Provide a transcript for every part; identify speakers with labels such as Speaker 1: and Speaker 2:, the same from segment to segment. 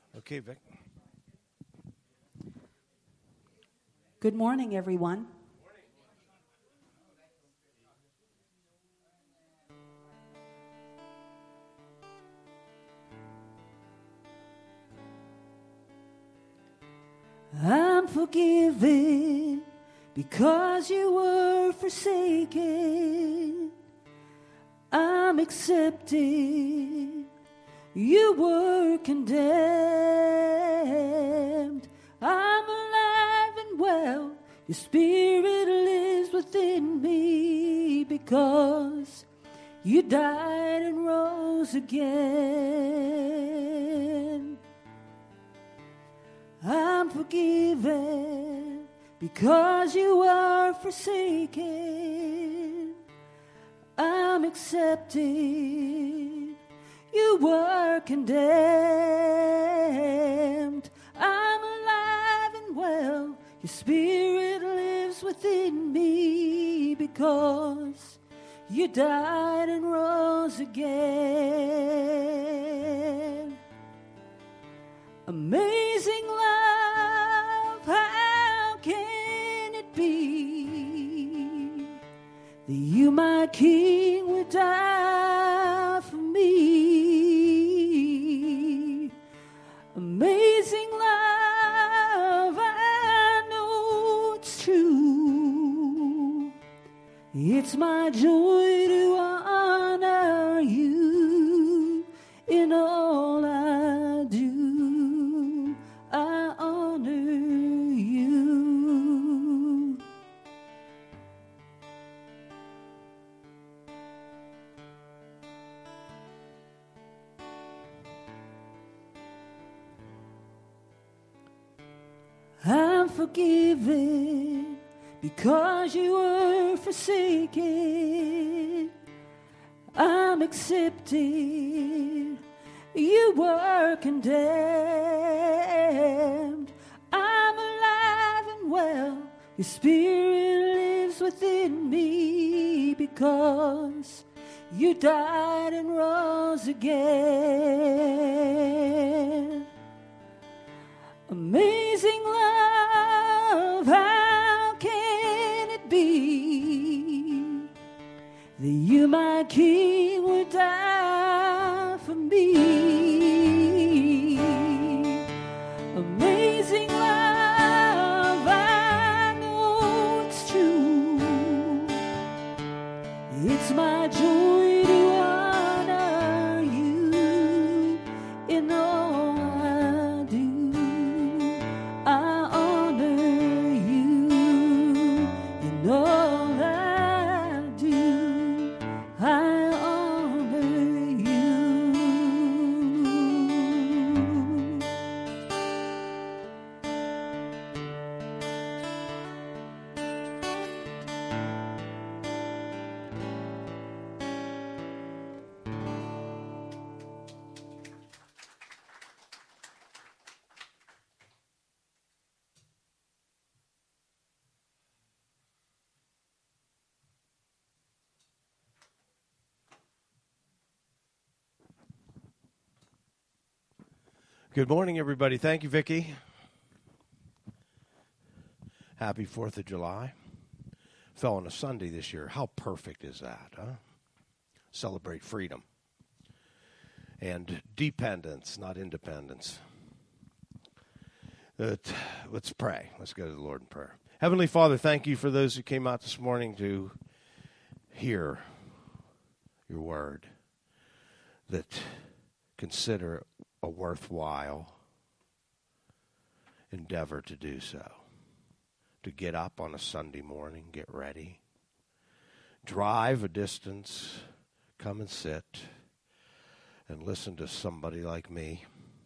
Speaker 1: Okay, Vic.
Speaker 2: Good morning, everyone. I'm forgiven because you were forsaken. I'm accepted. You were condemned. I'm alive and well. Your spirit lives within me because you died and rose again. I'm forgiven because you are forsaken. I'm accepted. You were condemned. I'm alive and well. Your spirit lives within me because you died and rose again. Amazing love, how can it be that you, my King, would die for me? Amazing love, I know it's true. It's my joy to honor you in all I do. I honor you. I'm forgiven because you were forsaken. I'm accepted. You were condemned. I'm alive and well. Your spirit lives within me because you died and rose again. Amazing love, how can it be that you, my King, would die for me? Amazing love, I know it's true. It's my joy to honor you in all I do. I honor you in all I do. I honor you.
Speaker 1: Good morning, everybody. Thank you, Vicki. Happy 4th of July. Fell on a Sunday this year. How perfect is that, huh? Celebrate freedom and dependence, not independence. Let's pray. Let's go to the Lord in prayer. Heavenly Father, thank you for those who came out this morning to hear your word, that consider it a worthwhile endeavor to do so. To get up on a Sunday morning, get ready, drive a distance, come and sit and listen to somebody like me,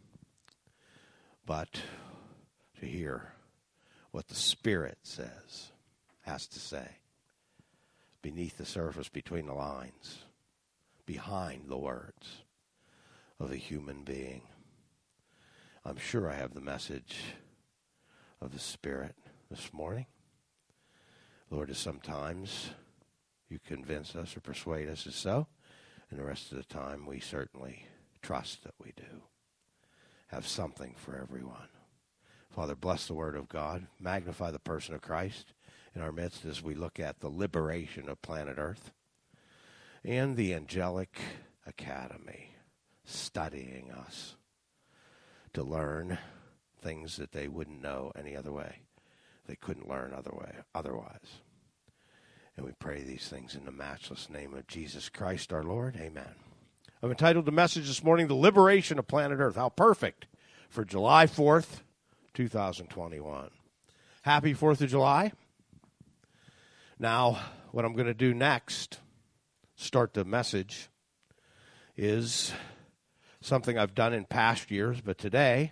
Speaker 1: but to hear what the Spirit has to say, beneath the surface, between the lines, behind the words of a human being. I'm sure I have the message of the Spirit this morning. Lord, as sometimes you convince us or persuade us as so, and the rest of the time we certainly trust that we do. have something for everyone. Father, bless the word of God. Magnify the person of Christ in our midst as we look at the liberation of planet Earth and the angelic academy studying us to learn things that they wouldn't know any other way. They couldn't learn otherwise. And we pray these things in the matchless name of Jesus Christ our Lord. Amen. I've entitled the message this morning, The Liberation of Planet Earth. How perfect for July 4th, 2021. Happy 4th of July. Now, what I'm going to do next, start the message, is something I've done in past years, but today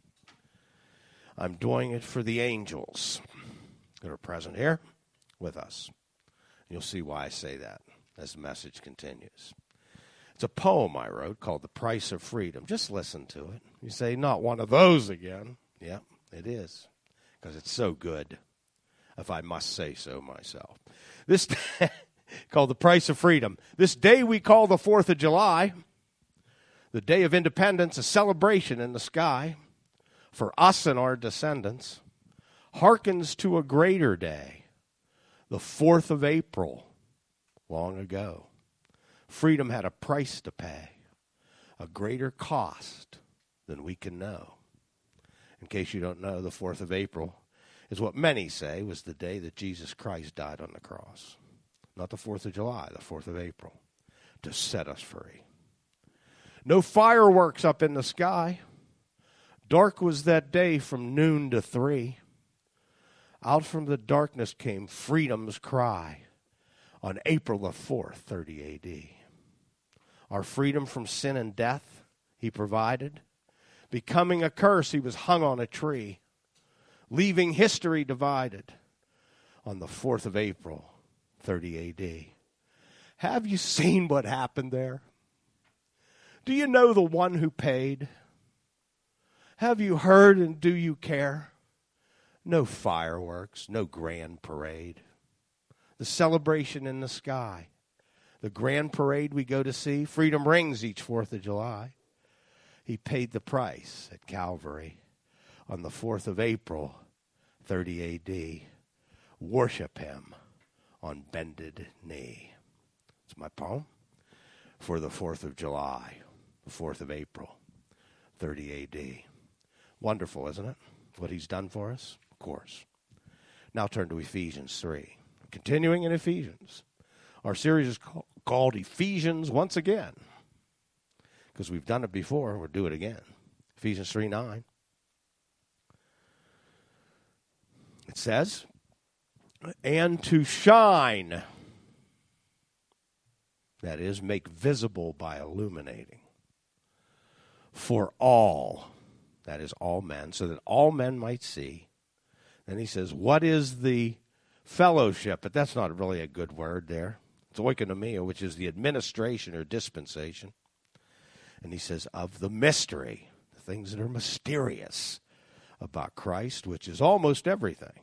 Speaker 1: I'm doing it for the angels that are present here with us. You'll see why I say that as the message continues. It's a poem I wrote called The Price of Freedom. Just listen to it. You say, not one of those again. Yeah, it is, because it's so good, if I must say so myself. This called The Price of Freedom. This day we call the 4th of July, the day of independence, a celebration in the sky for us and our descendants, harkens to a greater day, the 4th of April, long ago. Freedom had a price to pay, a greater cost than we can know. In case you don't know, the 4th of April is what many say was the day that Jesus Christ died on the cross. Not the 4th of July, the 4th of April, to set us free. No fireworks up in the sky. Dark was that day from noon to 3. Out from the darkness came freedom's cry on April the 4th, 30 A.D. Our freedom from sin and death he provided. Becoming a curse, he was hung on a tree, leaving history divided on the 4th of April, 30 A.D. Have you seen what happened there? Do you know the one who paid? Have you heard and do you care? No fireworks, no grand parade. The celebration in the sky. The grand parade we go to see. Freedom rings each 4th of July. He paid the price at Calvary on the 4th of April, 30 A.D. Worship him on bended knee. It's my poem for the 4th of July, the 4th of April, 30 A.D. Wonderful, isn't it? What he's done for us? Of course. Now turn to Ephesians 3. Continuing in Ephesians. Our series is called Ephesians Once Again. Because we've done it before, we'll do it again. Ephesians 3:9. It says, and to shine, that is, make visible by illuminating, for all, that is, all men, so that all men might see. Then he says, what is the fellowship? But that's not really a good word there. It's oikonomia, which is the administration or dispensation. And he says, of the mystery, the things that are mysterious about Christ, which is almost everything.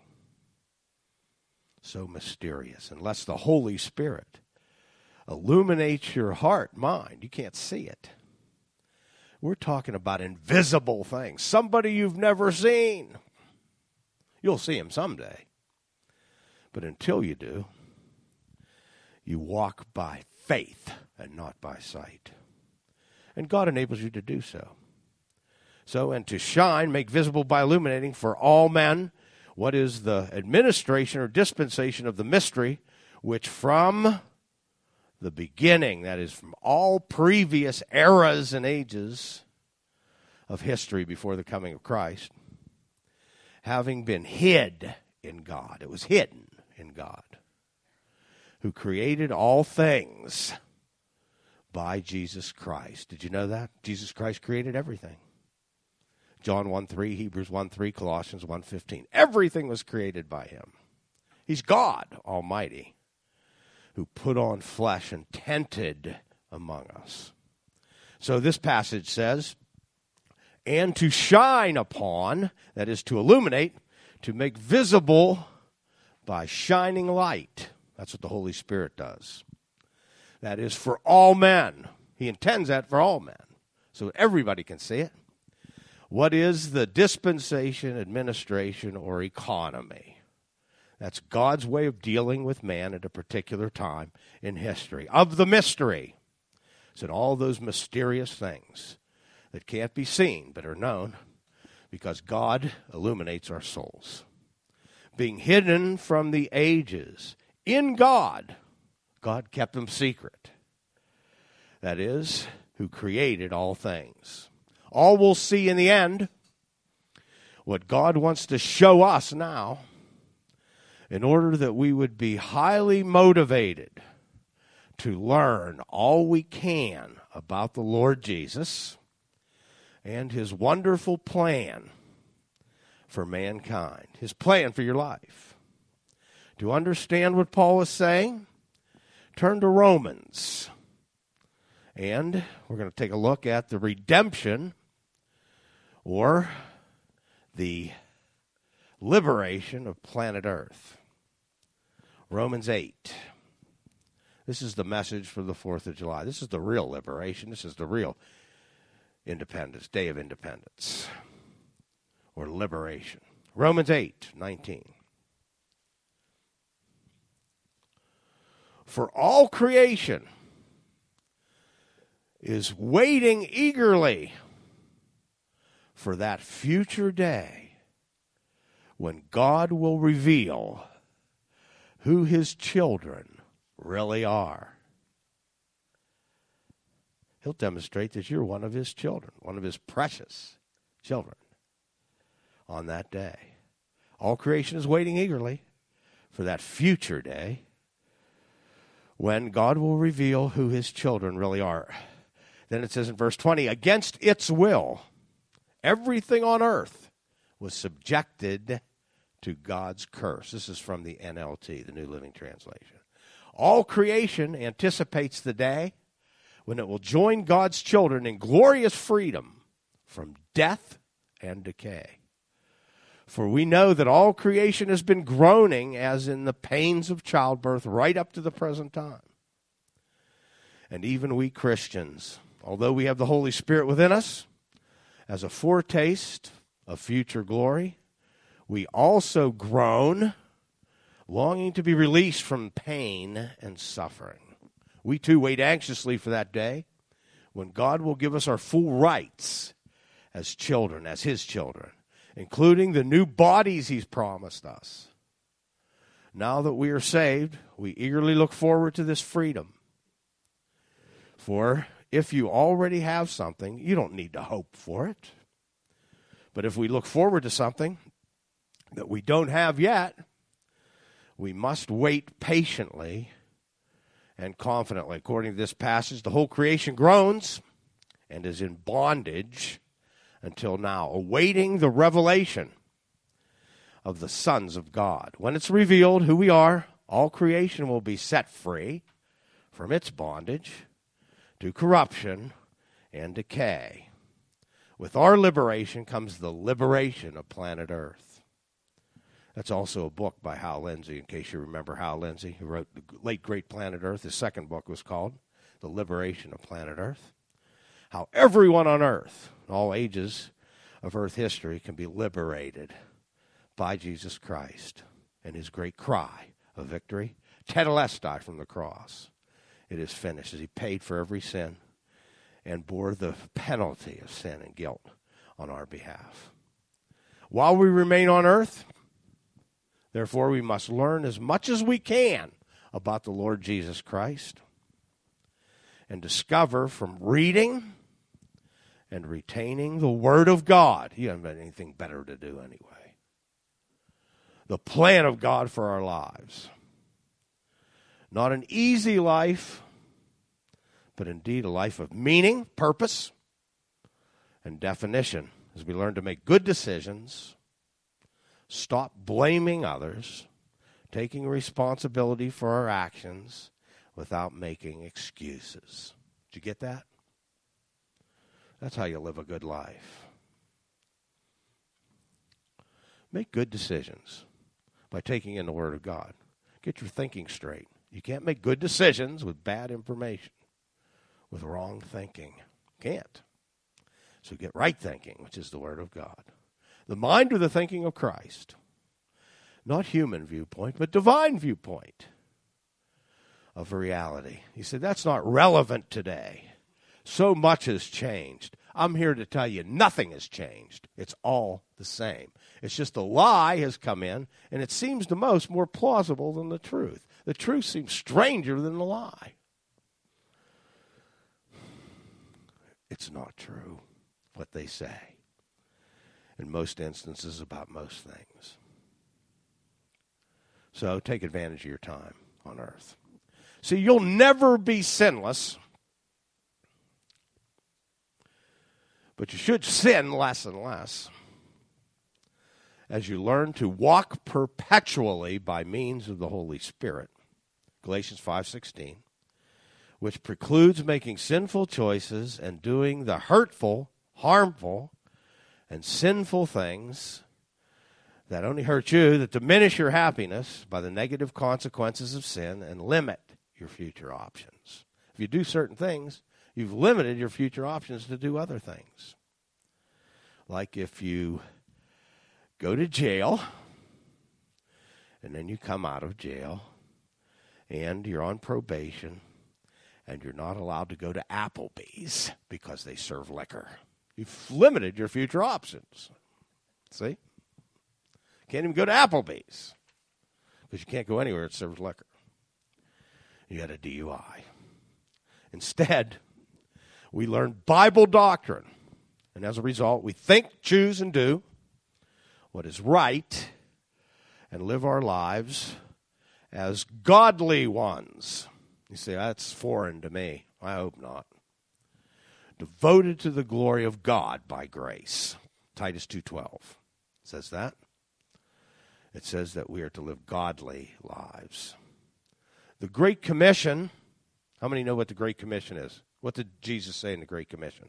Speaker 1: So mysterious. Unless the Holy Spirit illuminates your heart, mind, you can't see it. We're talking about invisible things. Somebody you've never seen. You'll see him someday. But until you do, you walk by faith and not by sight. And God enables you to do so. So, and to shine, make visible by illuminating for all men, what is the administration or dispensation of the mystery, which from the beginning, that is from all previous eras and ages of history before the coming of Christ, having been hid in God. It was hidden in God, who created all things by Jesus Christ. Did you know that? Jesus Christ created everything. John 1:3, Hebrews 1:3, Colossians 1:15. Everything was created by him. He's God Almighty, who put on flesh and tented among us. So this passage says, and to shine upon, that is to illuminate, to make visible by shining light. That's what the Holy Spirit does. That is for all men. He intends that for all men, so everybody can see it. What is the dispensation, administration, or economy? That's God's way of dealing with man at a particular time in history. Of the mystery. It's in all those mysterious things that can't be seen but are known because God illuminates our souls. Being hidden from the ages in God, God kept them secret. That is, who created all things. All we'll see in the end, what God wants to show us now, in order that we would be highly motivated to learn all we can about the Lord Jesus and his wonderful plan for mankind, his plan for your life. To understand what Paul is saying, turn to Romans. And we're going to take a look at the redemption or the liberation of planet Earth. Romans 8. This is the message for the 4th of July. This is the real liberation. This is the real independence, Day of Independence, or liberation. Romans 8:19. For all creation is waiting eagerly for that future day when God will reveal who his children really are. He'll demonstrate that you're one of his children, one of his precious children on that day. All creation is waiting eagerly for that future day when God will reveal who his children really are. Then it says in verse 20, against its will, everything on earth was subjected to God's curse. This is from the NLT, the New Living Translation. All creation anticipates the day when it will join God's children in glorious freedom from death and decay. For we know that all creation has been groaning as in the pains of childbirth right up to the present time. And even we Christians, although we have the Holy Spirit within us, as a foretaste of future glory, we also groan, longing to be released from pain and suffering. We too wait anxiously for that day when God will give us our full rights as children, as his children, including the new bodies he's promised us. Now that we are saved, we eagerly look forward to this freedom. For if you already have something, you don't need to hope for it. But if we look forward to something that we don't have yet, we must wait patiently and confidently. According to this passage, the whole creation groans and is in bondage until now, awaiting the revelation of the sons of God. When it's revealed who we are, all creation will be set free from its bondage to corruption and decay. With our liberation comes the liberation of planet Earth. That's also a book by Hal Lindsey, in case you remember Hal Lindsey, who wrote the late great Planet Earth. His second book was called The Liberation of Planet Earth. How everyone on Earth, all ages of Earth history, can be liberated by Jesus Christ and his great cry of victory. Tetelestai from the cross. It is finished, as he paid for every sin and bore the penalty of sin and guilt on our behalf. While we remain on earth, therefore, we must learn as much as we can about the Lord Jesus Christ and discover from reading and retaining the Word of God. You haven't got anything better to do anyway. The plan of God for our lives. Not an easy life, but indeed a life of meaning, purpose, and definition as we learn to make good decisions, stop blaming others, taking responsibility for our actions without making excuses. Did you get that? That's how you live a good life. Make good decisions by taking in the Word of God. Get your thinking straight. You can't make good decisions with bad information, with wrong thinking. Can't. So get right thinking, which is the Word of God. The mind or the thinking of Christ. Not human viewpoint, but divine viewpoint of reality. He said, that's not relevant today. So much has changed. I'm here to tell you nothing has changed. It's all the same. It's just the lie has come in, and it seems to most more plausible than the truth. The truth seems stranger than the lie. It's not true, what they say, in most instances about most things. So take advantage of your time on earth. See, you'll never be sinless, but you should sin less and less as you learn to walk perpetually by means of the Holy Spirit. Galatians 5:16, which precludes making sinful choices and doing the hurtful, harmful, and sinful things that only hurt you, that diminish your happiness by the negative consequences of sin and limit your future options. If you do certain things, you've limited your future options to do other things. Like if you go to jail, and then you come out of jail, and you're on probation, and you're not allowed to go to Applebee's because they serve liquor. You've limited your future options. See? Can't even go to Applebee's because you can't go anywhere that serves liquor. You had a DUI. Instead, we learn Bible doctrine. And as a result, we think, choose, and do what is right and live our lives as godly ones. You say, that's foreign to me. I hope not. Devoted to the glory of God by grace. Titus 2:12 says that. It says that we are to live godly lives. The Great Commission, how many know what the Great Commission is? What did Jesus say in the Great Commission?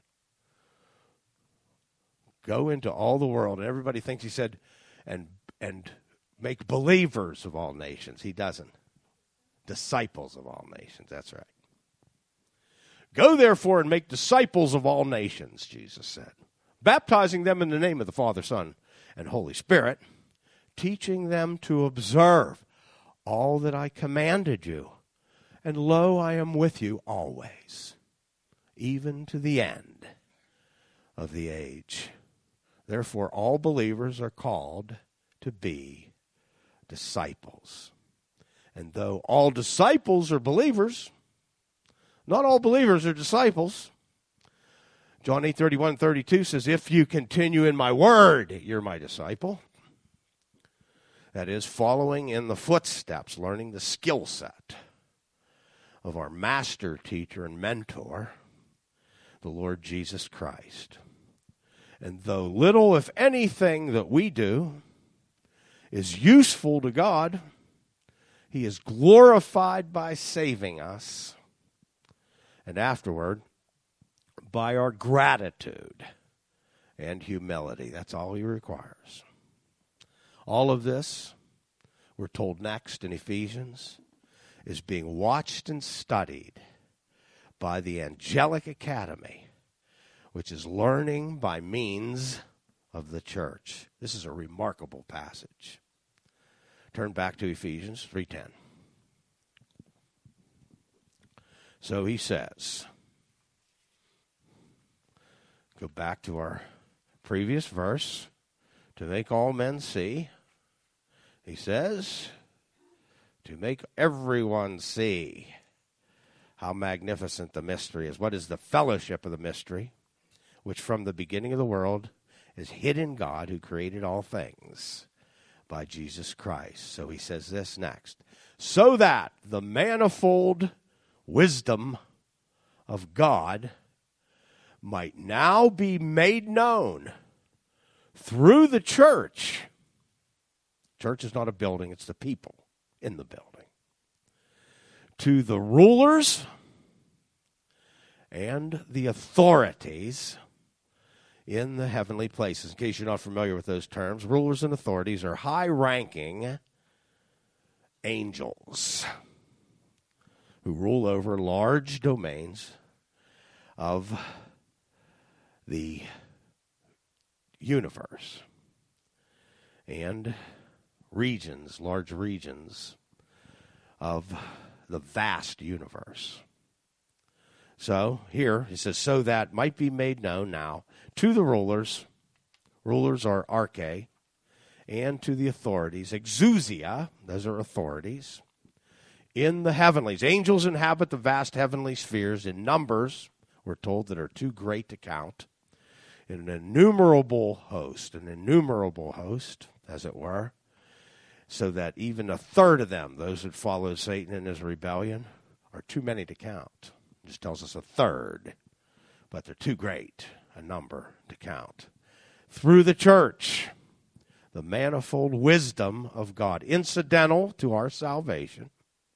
Speaker 1: Go into all the world. And everybody thinks he said, and make believers of all nations. He doesn't. Disciples of all nations. That's right. Go, therefore, and make disciples of all nations, Jesus said, baptizing them in the name of the Father, Son, and Holy Spirit, teaching them to observe all that I commanded you. And lo, I am with you always, even to the end of the age. Therefore, all believers are called to be disciples. And though all disciples are believers, not all believers are disciples. John 8:31-32 says, if you continue in my word, you're my disciple. That is, following in the footsteps, learning the skill set of our master teacher and mentor, the Lord Jesus Christ. And though little, if anything, that we do is useful to God, he is glorified by saving us, and afterward, by our gratitude and humility. That's all he requires. All of this, we're told next in Ephesians, is being watched and studied by the Angelic Academy, which is learning by means of the church. This is a remarkable passage. Turn back to Ephesians 3:10. So he says, go back to our previous verse, to make all men see. He says, to make everyone see how magnificent the mystery is. What is the fellowship of the mystery? Which from the beginning of the world is hid in God, who created all things by Jesus Christ. So he says this next. So that the manifold wisdom of God might now be made known through the church. Church is not a building, it's the people in the building. To the rulers and the authorities in the heavenly places. In case you're not familiar with those terms, rulers and authorities are high-ranking angels who rule over large domains of the universe and regions, large regions of the vast universe. So here he says, so that might be made known now to the rulers are arche, and to the authorities, exousia, those are authorities, in the heavenlies. Angels inhabit the vast heavenly spheres in numbers, we're told, that are too great to count. An innumerable host, as it were, so that even a third of them, those that follow Satan in his rebellion, are too many to count. It just tells us a third, but they're too great a number to count. Through the church, the manifold wisdom of God, incidental to our salvation,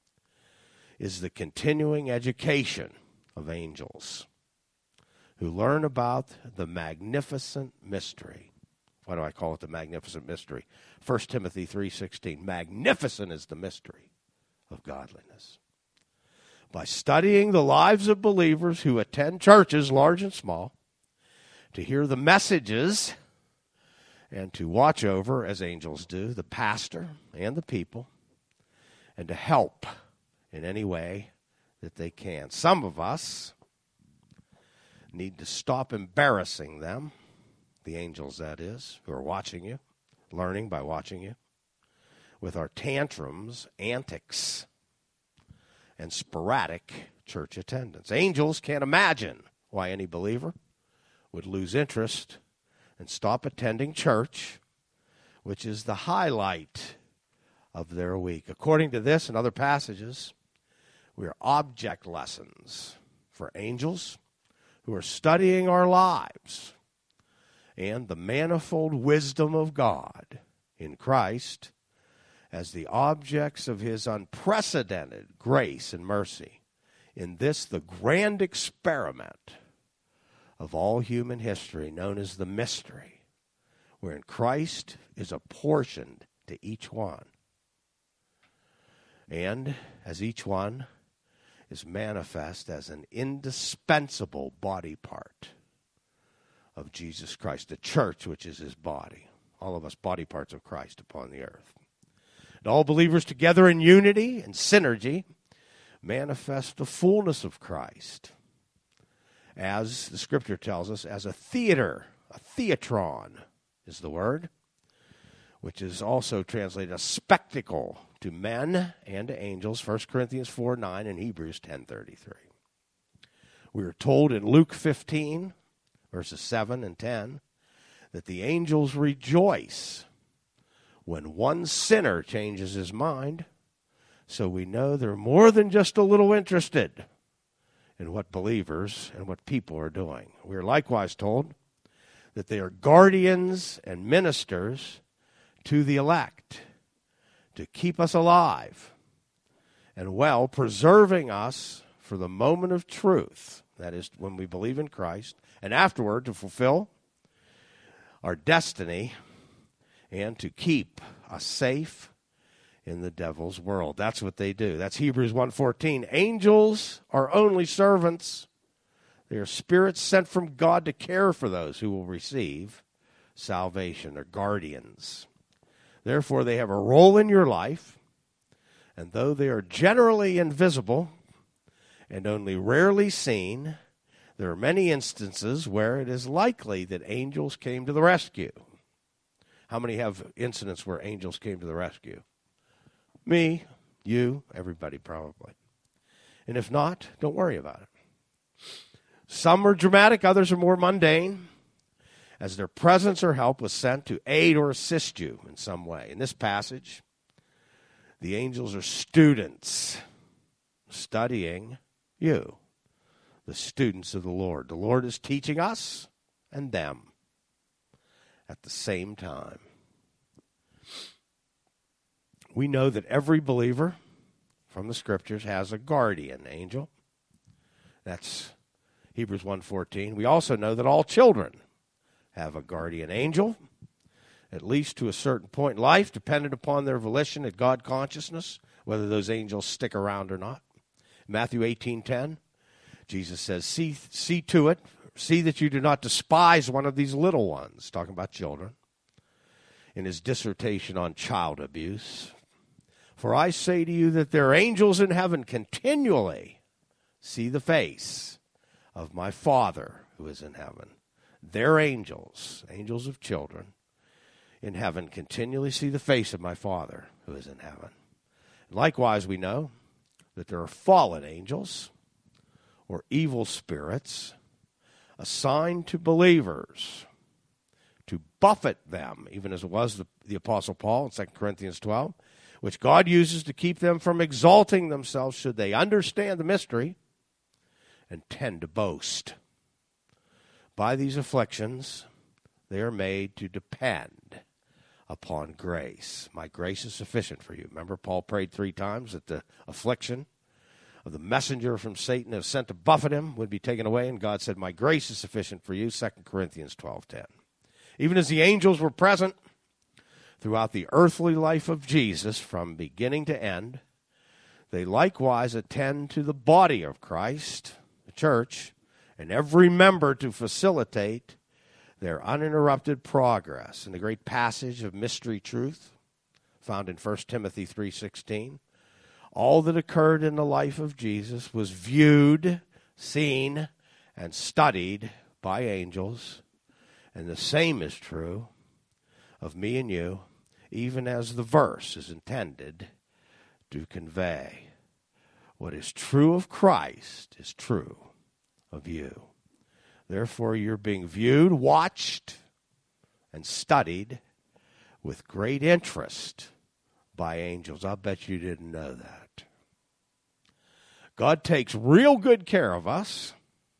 Speaker 1: is the continuing education of angels who learn about the magnificent mystery. Why do I call it the magnificent mystery? 1 Timothy 3:16, magnificent is the mystery of godliness. By studying the lives of believers who attend churches, large and small, to hear the messages and to watch over, as angels do, the pastor and the people, and to help in any way that they can. Some of us need to stop embarrassing them, the angels, that is, who are watching you, learning by watching you, with our tantrums, antics, and sporadic church attendance. Angels can't imagine why any believer would lose interest and stop attending church, which is the highlight of their week. According to this and other passages, we are object lessons for angels who are studying our lives and the manifold wisdom of God in Christ as the objects of his unprecedented grace and mercy in this, the grand experiment of all human history, known as the mystery, wherein Christ is apportioned to each one. And as each one is manifest as an indispensable body part of Jesus Christ, the church, which is his body, all of us body parts of Christ upon the earth. And all believers together in unity and synergy manifest the fullness of Christ, as the Scripture tells us, as a theater, a theatron is the word, which is also translated a spectacle to men and to angels, 1 Corinthians 4:9 and Hebrews 10:33. We are told in Luke 15, verses 7 and 10, that the angels rejoice when one sinner changes his mind, so we know they're more than just a little interested in what believers and what people are doing. We are likewise told that they are guardians and ministers to the elect, to keep us alive and well, preserving us for the moment of truth, that is, when we believe in Christ, and afterward to fulfill our destiny and to keep us safe in the devil's world. That's what they do. That's Hebrews 1:14. Angels are only servants. They are spirits sent from God to care for those who will receive salvation. They're guardians. Therefore, they have a role in your life, and though they are generally invisible and only rarely seen, there are many instances where it is likely that angels came to the rescue. How many have incidents where angels came to the rescue? Me, you, everybody probably. And if not, don't worry about it. Some are dramatic, others are more mundane, as their presence or help was sent to aid or assist you in some way. In this passage, the angels are students studying you, the students of the Lord. The Lord is teaching us and them at the same time. We know that every believer from the Scriptures has a guardian angel. That's Hebrews 1:14. We also know that all children have a guardian angel, at least to a certain point in life, dependent upon their volition and God consciousness, whether those angels stick around or not. Matthew 18:10, Jesus says, see to it, See that you do not despise one of these little ones, talking about children, in his dissertation on child abuse. For I say to you that their angels in heaven continually see the face of my Father who is in heaven. Their angels, angels of children, in heaven continually see the face of my Father who is in heaven. Likewise, we know that there are fallen angels or evil spirits assigned to believers to buffet them, even as it was the Apostle Paul in 2 Corinthians 12, which God uses to keep them from exalting themselves should they understand the mystery and tend to boast. By these afflictions, they are made to depend upon grace. My grace is sufficient for you. Remember, Paul prayed 3 times that the affliction of the messenger from Satan that was sent to buffet him would be taken away, and God said, my grace is sufficient for you, 2 Corinthians 12:10. Even as the angels were present throughout the earthly life of Jesus from beginning to end, they likewise attend to the body of Christ, the church, and every member to facilitate their uninterrupted progress. In the great passage of mystery truth found in 1 Timothy 3:16, all that occurred in the life of Jesus was viewed, seen, and studied by angels, and the same is true of me and you, even as the verse is intended to convey. What is true of Christ is true of you. Therefore, you're being viewed, watched, and studied with great interest by angels. I'll bet you didn't know that. God takes real good care of us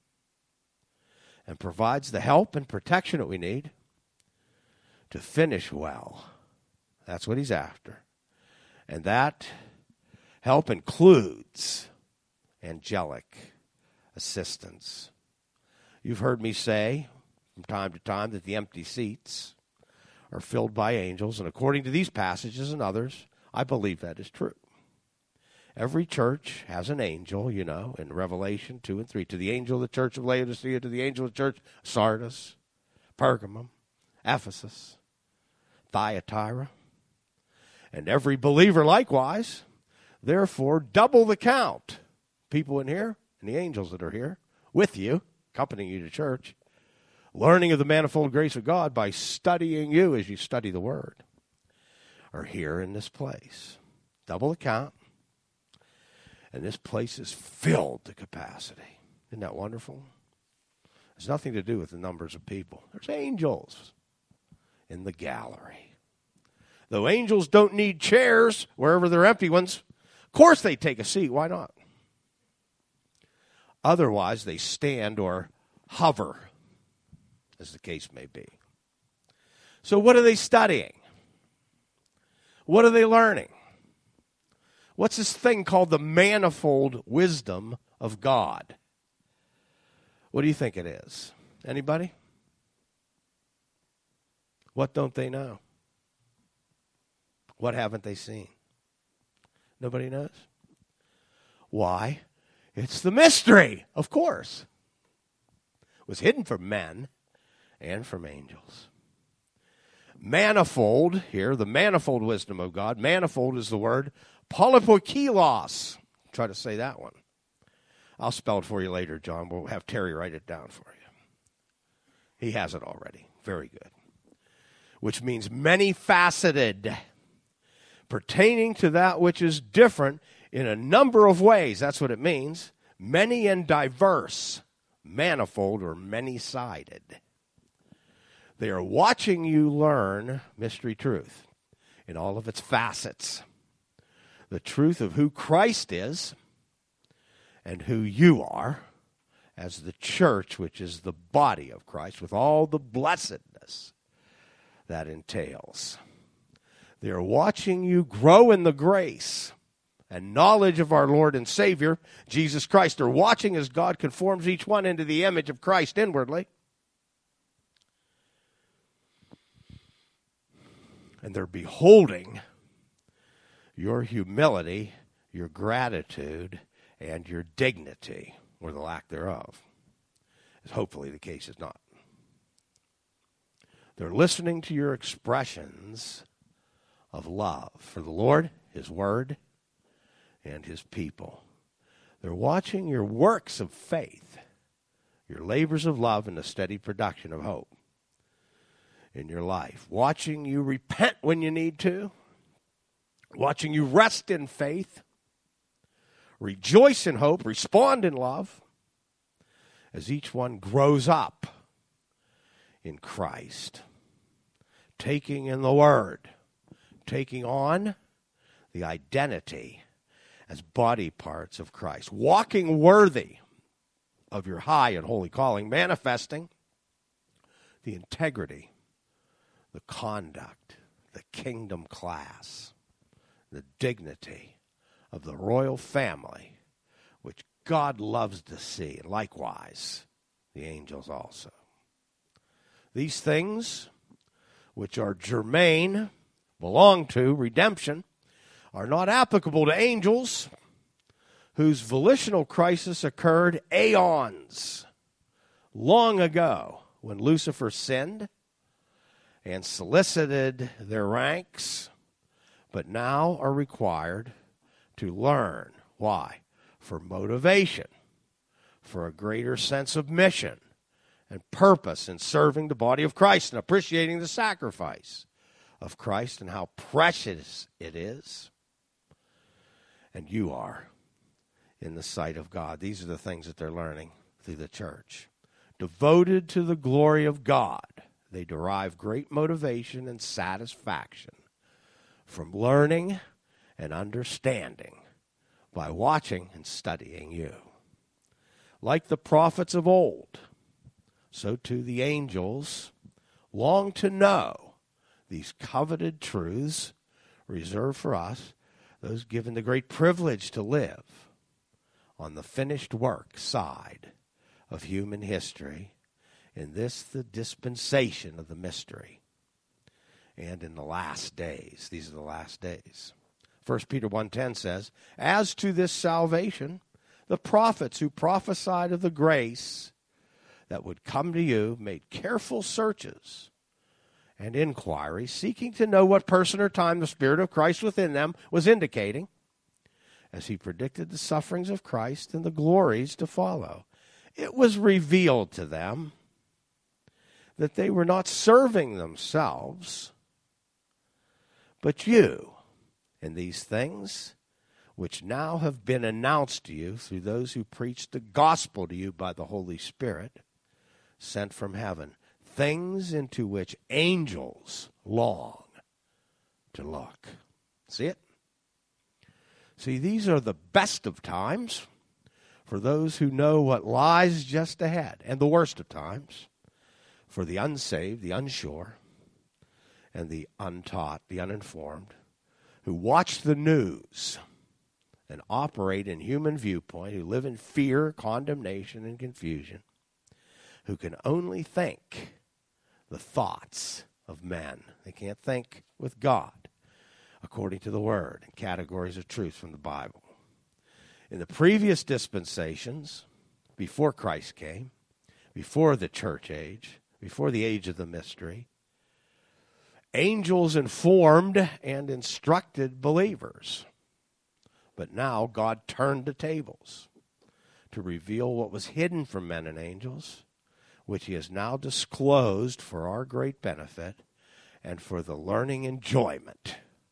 Speaker 1: and provides the help and protection that we need to finish well. That's what he's after. And that help includes angelic assistance. You've heard me say from time to time that the empty seats are filled by angels, and according to these passages and others, I believe that is true. Every church has an angel, you know, in Revelation 2 and 3. To the angel of the church of Laodicea, to the angel of the church of Sardis, Pergamum, Ephesus, Thyatira. And every believer likewise, therefore, double the count. People in here and the angels that are here with you, accompanying you to church, learning of the manifold grace of God by studying you as you study the Word, are here in this place. Double the count. And this place is filled to capacity. Isn't that wonderful? It's nothing to do with the numbers of people. There's angels in the gallery. Though angels don't need chairs wherever there are empty ones, of course they take a seat. Why not? Otherwise, they stand or hover, as the case may be. So what are they studying? What are they learning? What's this thing called the manifold wisdom of God? What do you think it is? Anybody? What don't they know? What haven't they seen? Nobody knows? Why? It's the mystery, of course. It was hidden from men and from angels. Manifold, here, the manifold wisdom of God. Manifold is the word polypokilos. Try to say that one. I'll spell it for you later, John. We'll have Terry write it down for you. He has it already. Very good. Which means many-faceted, pertaining to that which is different in a number of ways. That's what it means. Many and diverse, manifold or many-sided. They are watching you learn mystery truth in all of its facets. The truth of who Christ is and who you are as the church, which is the body of Christ, with all the blessedness that entails. They are watching you grow in the grace and knowledge of our Lord and Savior, Jesus Christ. They're watching as God conforms each one into the image of Christ inwardly. And they're beholding your humility, your gratitude, and your dignity, or the lack thereof, Hopefully the case is not. They're listening to your expressions of love for the Lord, His Word, and His people. They're watching your works of faith, your labors of love, and the steady production of hope in your life. Watching you repent when you need to. Watching you rest in faith. Rejoice in hope. Respond in love. As each one grows up in Christ. Taking in the Word. Taking on the identity as body parts of Christ. Walking worthy of your high and holy calling. Manifesting the integrity, the conduct, the kingdom class, the dignity of the royal family, which God loves to see, and likewise the angels also. These things, which are germane, belong to redemption, are not applicable to angels whose volitional crisis occurred aeons long ago when Lucifer sinned and solicited their ranks, but now are required to learn. Why? For motivation, for a greater sense of mission and purpose in serving the body of Christ and appreciating the sacrifice of Christ and how precious it is. And you are in the sight of God. These are the things that they're learning through the church. Devoted to the glory of God, they derive great motivation and satisfaction from learning and understanding by watching and studying you. Like the prophets of old, so too the angels long to know these coveted truths reserved for us, those given the great privilege to live on the finished work side of human history, in this the dispensation of the mystery, and in the last days. These are the last days. 1 Peter 1:10 says, as to this salvation, the prophets who prophesied of the grace that would come to you made careful searches and inquiries, seeking to know what person or time the Spirit of Christ within them was indicating, as he predicted the sufferings of Christ and the glories to follow. It was revealed to them that they were not serving themselves, but you, in these things which now have been announced to you through those who preach the gospel to you by the Holy Spirit, sent from heaven, things into which angels long to look. See it? See, these are the best of times for those who know what lies just ahead, and the worst of times for the unsaved, the unsure, and the untaught, the uninformed, who watch the news and operate in human viewpoint, who live in fear, condemnation, and confusion, who can only think the thoughts of men. They can't think with God according to the Word and categories of truth from the Bible. In the previous dispensations, before Christ came, before the church age, before the age of the mystery, angels informed and instructed believers. But now God turned the tables to reveal what was hidden from men and angels, which he has now disclosed for our great benefit and for the learning enjoyment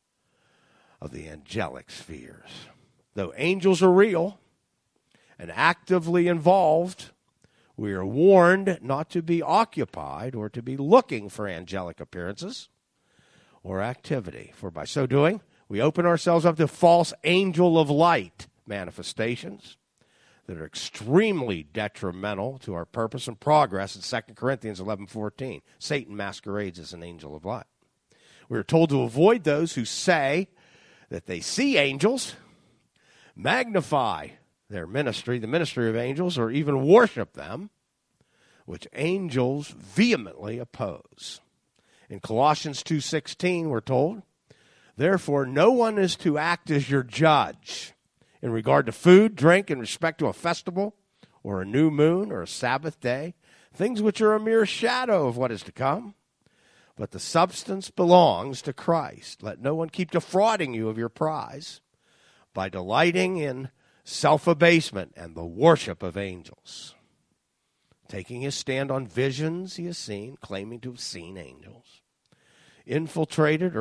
Speaker 1: of the angelic spheres. Though angels are real and actively involved, we are warned not to be occupied or to be looking for angelic appearances or activity, for by so doing, we open ourselves up to false angel of light manifestations that are extremely detrimental to our purpose and progress in 2 Corinthians 11:14. Satan masquerades as an angel of light. We are told to avoid those who say that they see angels, magnify their ministry, the ministry of angels, or even worship them, which angels vehemently oppose. In Colossians 2:16, we're told, therefore, no one is to act as your judge in regard to food, drink, in respect to a festival, or a new moon, or a Sabbath day, things which are a mere shadow of what is to come, but the substance belongs to Christ. Let no one keep defrauding you of your prize by delighting in self-abasement and the worship of angels, taking his stand on visions he has seen, claiming to have seen angels, infiltrated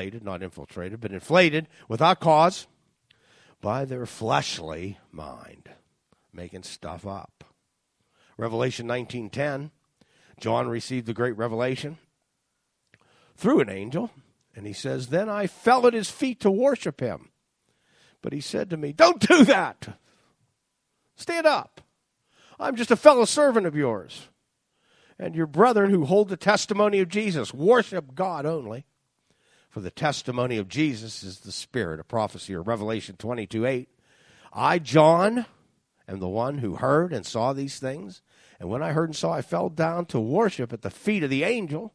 Speaker 1: without cause by their fleshly mind, making stuff up. Revelation 19:10, John received the great revelation through an angel, and he says, "Then I fell at his feet to worship him. But he said to me, 'Don't do that. Stand up. I'm just a fellow servant of yours and your brethren who hold the testimony of Jesus. Worship God only. For the testimony of Jesus is the spirit of prophecy.'" Or Revelation 22:8. "I, John, am the one who heard and saw these things. And when I heard and saw, I fell down to worship at the feet of the angel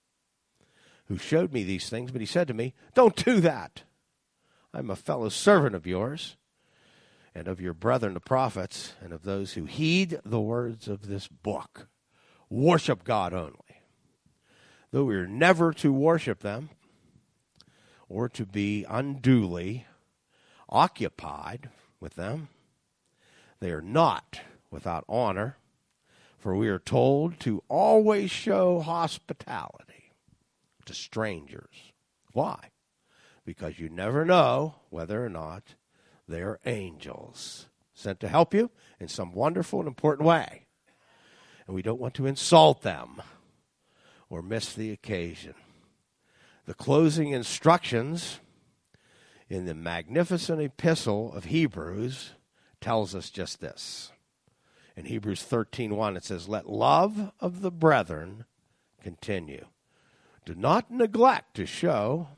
Speaker 1: who showed me these things. But he said to me, 'Don't do that. I'm a fellow servant of yours and of your brethren the prophets and of those who heed the words of this book. Worship God only.'" Though we are never to worship them or to be unduly occupied with them, they are not without honor, for we are told to always show hospitality to strangers. Why? Because you never know whether or not they are angels sent to help you in some wonderful and important way. And we don't want to insult them or miss the occasion. The closing instructions in the magnificent epistle of Hebrews tells us just this. In Hebrews 13:1, it says, "Let love of the brethren continue. Do not neglect to show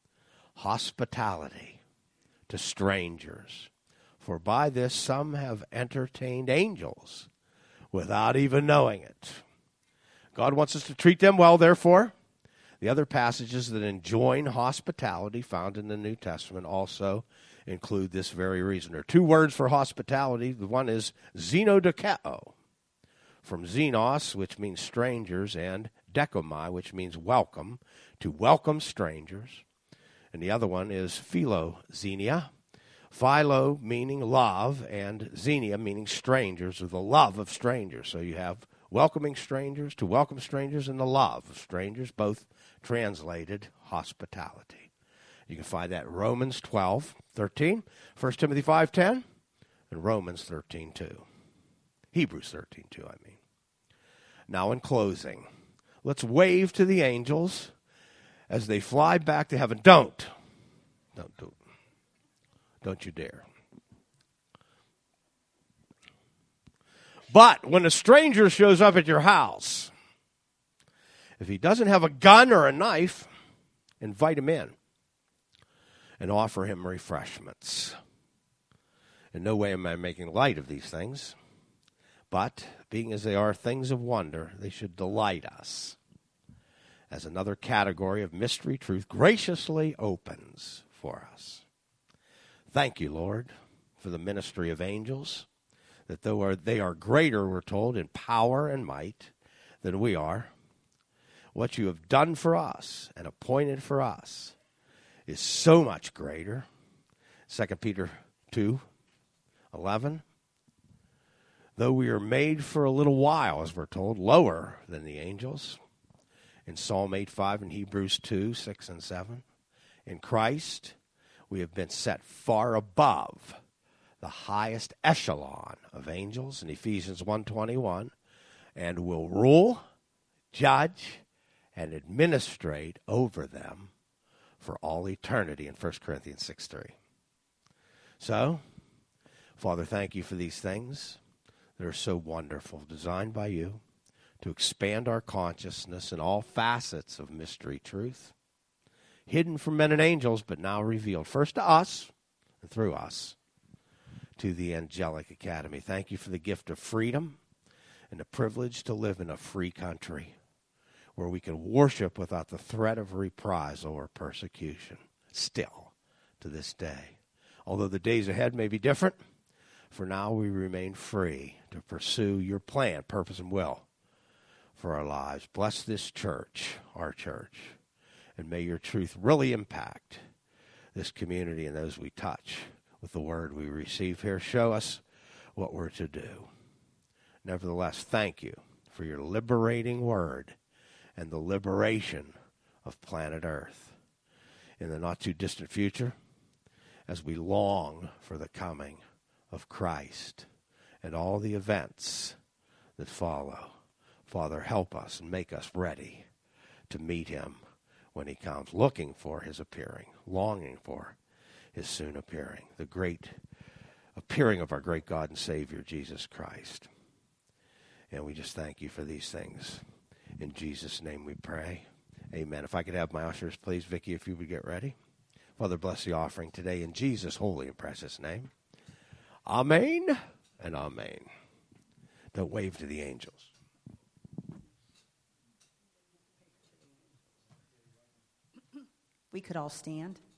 Speaker 1: hospitality to strangers, for by this some have entertained angels without even knowing it." God wants us to treat them well, therefore. The other passages that enjoin hospitality found in the New Testament also include this very reason. There are two words for hospitality. The one is xenodikeo, from xenos, which means strangers, and dekomai, which means welcome, to welcome strangers. And the other one is philoxenia. Philo meaning love, and xenia meaning strangers, or the love of strangers. So you have welcoming strangers, to welcome strangers, and the love of strangers, both translated hospitality. You can find that in Romans 12:13, 1 Timothy 5:10, and Romans 13:2. Hebrews 13:2, I mean. Now in closing, let's wave to the angels as they fly back to heaven. Don't you dare. But when a stranger shows up at your house, if he doesn't have a gun or a knife, invite him in and offer him refreshments. In no way am I making light of these things, but being as they are things of wonder, they should delight us, as another category of mystery truth graciously opens for us. Thank you, Lord, for the ministry of angels, that though they are greater, we're told, in power and might than we are, what you have done for us and appointed for us is so much greater. 2 Peter 2:11. Though we are made for a little while, as we're told, lower than the angels, in Psalm 8:5 and Hebrews 2:6 and 7, in Christ we have been set far above the highest echelon of angels in Ephesians 1:21, and will rule, judge, and administrate over them for all eternity in 1 Corinthians 6:3. So, Father, thank you for these things that are so wonderful, designed by you to expand our consciousness in all facets of mystery truth, hidden from men and angels, but now revealed first to us and through us to the angelic academy. Thank you for the gift of freedom and the privilege to live in a free country where we can worship without the threat of reprisal or persecution, still to this day. Although the days ahead may be different, for now we remain free to pursue your plan, purpose, and will for our lives. Bless this church, our church, and may your truth really impact this community and those we touch with the word we receive here. Show us what we're to do. Nevertheless, thank you for your liberating word and the liberation of planet Earth in the not-too-distant future as we long for the coming of Christ and all the events that follow. Father, help us and make us ready to meet him when he comes, looking for his appearing, longing for his soon appearing, the great appearing of our great God and Savior, Jesus Christ. And we just thank you for these things. In Jesus' name we pray. Amen. If I could have my ushers, please, Vicki, if you would get ready. Father, bless the offering today in Jesus' holy and precious name. Amen and amen. Don't wave to the angels.
Speaker 3: We could all stand.